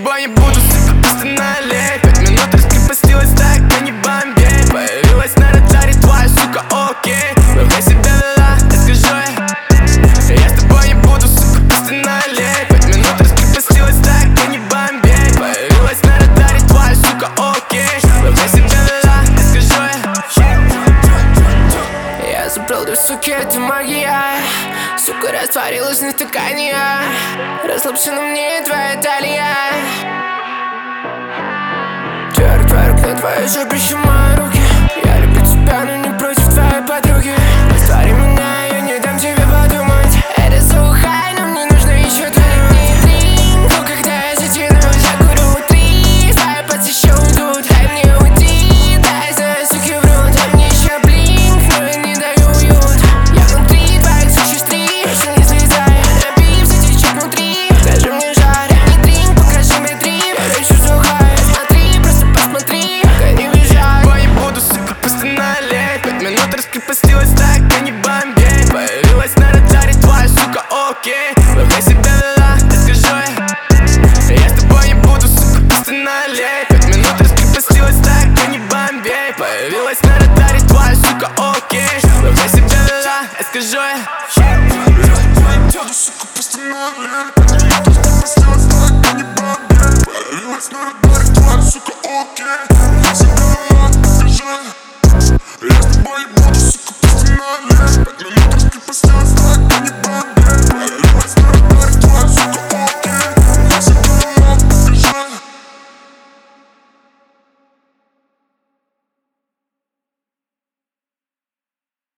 тобой не буду, сука, просто налей. 5 минут раскрепостилась, так и не бомбей. Появилась на радаре твоя, сука, окей. Плохо себя вела, я скажу ей. Я с тобой не буду, сука, просто налей. 5 минут раскрепостилась, так и не бомбей. Появилась на радаре твоя, сука, окей. Плохо себя вела, я скажу ей. Я забрал две суки, это магия. Сука растворилась на стакане. Расслабься на мне твоя талия. Твоя рука, твоя жопа, сжимай руки. Я люблю тебя, но не против твоей подруги. Раствори меня, я не дам тебе подумать. Это сухая, но мне нужно еще твои дринку. Когда я затянусь, я курю 3. Твои пальцы еще уйдут, дай мне уйти. Дай знаю, суки врут, дай мне еще блинк. Но я не даю уют. Я внутри твоих существ. Точно не слезай, напив, затечет внутри. Скажи мне жарь, не дринк, покажи мне трип. Я еще сухая, смотри, просто посмотри. Пока не бежать, бой не буду, сука, просто налей. 5 минут раскрепостилась, так и не бомбей. Появилась на радаре твоя, сука, окей. Плохо себя вела, я скажу ей. Я с тобой не буду, сука, просто налей. 5 минут раскрепостилась, так и не бомбей. Появилась на радаре твоя, сука, окей. Плохо себя вела, я скажу ей. Сука, просто налей. 5 минут раскрепостилась, так и не бомбей. Появилась на радаре твоя, сука, окей. Я себя вела, скажи. Я с тобой не буду, сука, просто налей. 5 минут раскрепостилась.